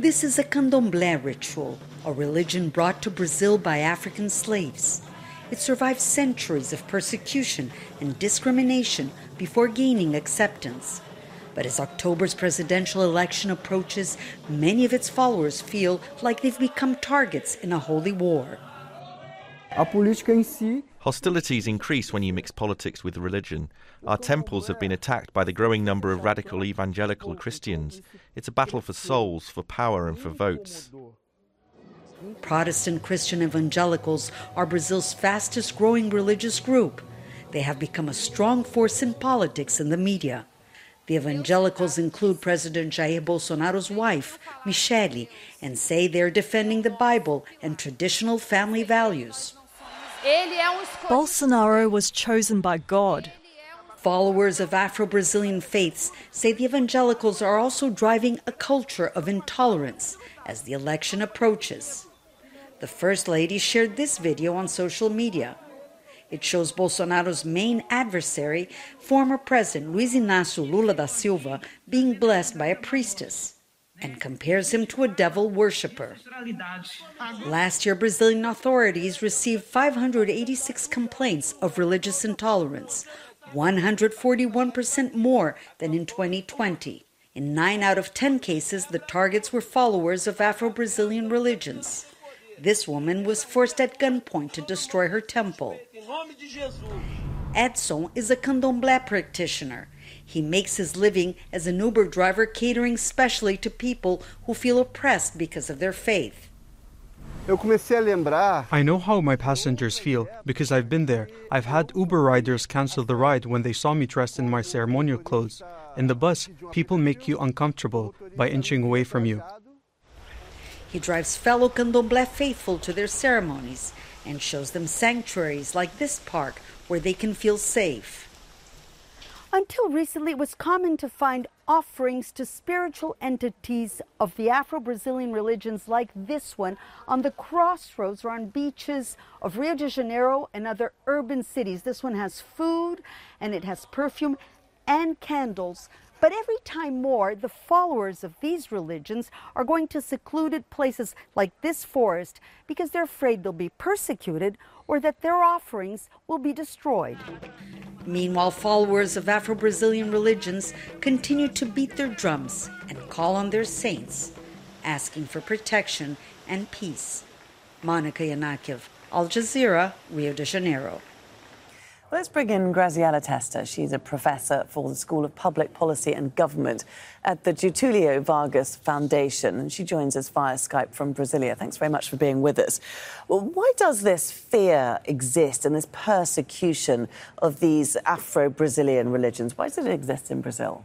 This is a candomblé ritual, a religion brought to Brazil by African slaves. It survived centuries of persecution and discrimination before gaining acceptance. But as October's presidential election approaches, many of its followers feel like they've become targets in a holy war. Hostilities increase when you mix politics with religion. Our temples have been attacked by the growing number of radical evangelical Christians. It's a battle for souls, for power and for votes. Protestant Christian evangelicals are Brazil's fastest growing religious group. They have become a strong force in politics and the media. The evangelicals include President Jair Bolsonaro's wife, Michele, and say they're defending the Bible and traditional family values. Bolsonaro was chosen by God. Followers of Afro-Brazilian faiths say the evangelicals are also driving a culture of intolerance as the election approaches. The First Lady shared this video on social media. It shows Bolsonaro's main adversary, former President Luiz Inácio Lula da Silva, being blessed by a priestess, and compares him to a devil worshipper. Last year, Brazilian authorities received 586 complaints of religious intolerance, 141% more than in 2020. In 9 out of 10 cases, the targets were followers of Afro-Brazilian religions. This woman was forced at gunpoint to destroy her temple. Edson is a candomblé practitioner. He makes his living as an Uber driver catering specially to people who feel oppressed because of their faith. I know how my passengers feel because I've been there. I've had Uber riders cancel the ride when they saw me dressed in my ceremonial clothes. In the bus, people make you uncomfortable by inching away from you. He drives fellow candomblé faithful to their ceremonies and shows them sanctuaries like this park where they can feel safe. Until recently, it was common to find offerings to spiritual entities of the Afro-Brazilian religions like this one on the crossroads or on beaches of Rio de Janeiro and other urban cities. This one has food and it has perfume and candles. But every time more, the followers of these religions are going to secluded places like this forest because they're afraid they'll be persecuted or that their offerings will be destroyed. Meanwhile, followers of Afro-Brazilian religions continue to beat their drums and call on their saints, asking for protection and peace. Monica Yanakiev, Al Jazeera, Rio de Janeiro. Let's bring in Graziella Testa. She's a professor for the School of Public Policy and Government at the Getulio Vargas Foundation, and she joins us via Skype from Brasilia. Thanks very much for being with us. Well, why does this fear exist and this persecution of these Afro-Brazilian religions? Why does it exist in Brazil?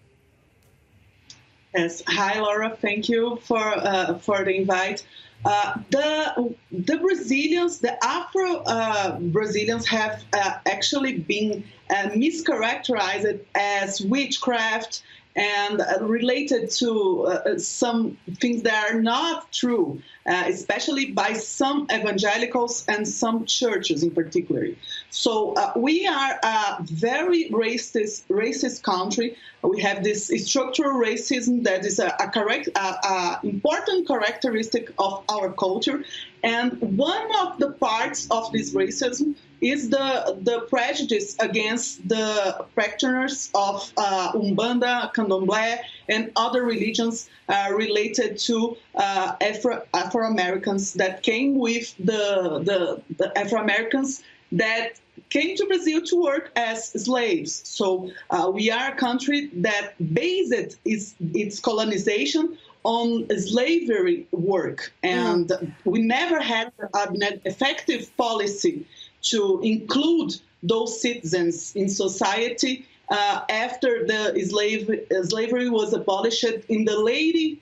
Yes. Hi, Laura. Thank you for the invite. The Brazilians, the Afro-Brazilians have actually been mischaracterized as witchcraft and related to some things that are not true, especially by some evangelicals and some churches in particular. So we are a very racist country. We have this structural racism that is a important characteristic of our culture. And one of the parts of this racism is the prejudice against the practitioners of Umbanda, Candomblé, and other religions related to Afro-Americans that came with the Afro-Americans that came to Brazil to work as slaves. So we are a country that based its colonization on slavery work. And we never had an effective policy to include those citizens in society after the slavery was abolished in the late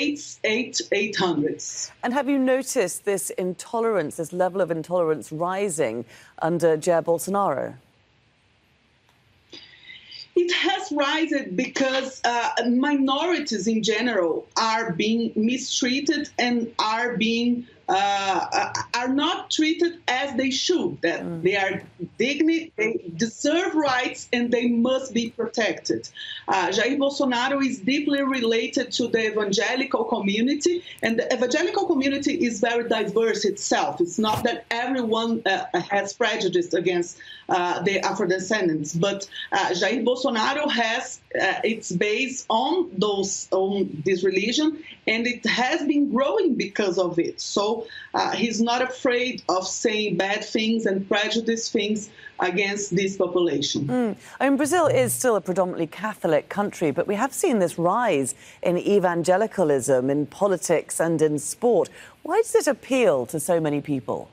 800s. And have you noticed this intolerance, this level of intolerance rising under Jair Bolsonaro? It has risen because minorities in general are being mistreated and are being are not treated as they should. That they are dignity, they deserve rights, and they must be protected. Jair Bolsonaro is deeply related to the evangelical community, and the evangelical community is very diverse itself. It's not that everyone has prejudice against the Afro-descendants, but Jair Bolsonaro has its base on this religion, and it has been growing because of it. So he's not afraid of saying bad things and prejudice things against this population. I mean, Brazil is still a predominantly Catholic country, but we have seen this rise in evangelicalism in politics and in sport. Why does it appeal to so many people?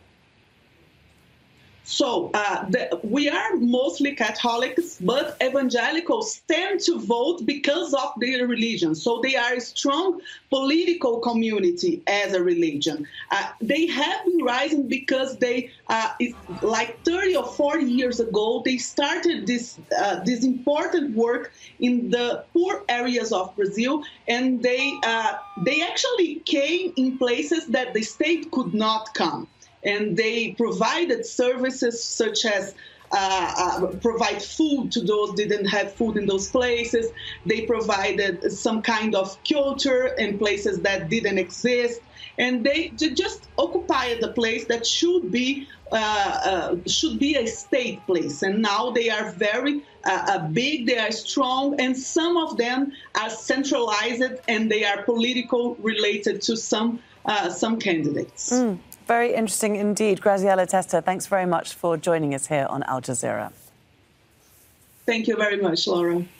So we are mostly Catholics, but evangelicals tend to vote because of their religion. So they are a strong political community as a religion. They have been rising because they, like 30 or 40 years ago, they started this important work in the poor areas of Brazil, and they actually came in places that the state could not come. And they provided services such as provide food to those who didn't have food in those places. They provided some kind of culture in places that didn't exist. And they just occupied the place that should be a state place. And now they are very big, they are strong, and some of them are centralized, and they are political related to some candidates. Very interesting indeed. Graziella Testa, thanks very much for joining us here on Al Jazeera. Thank you very much, Laura.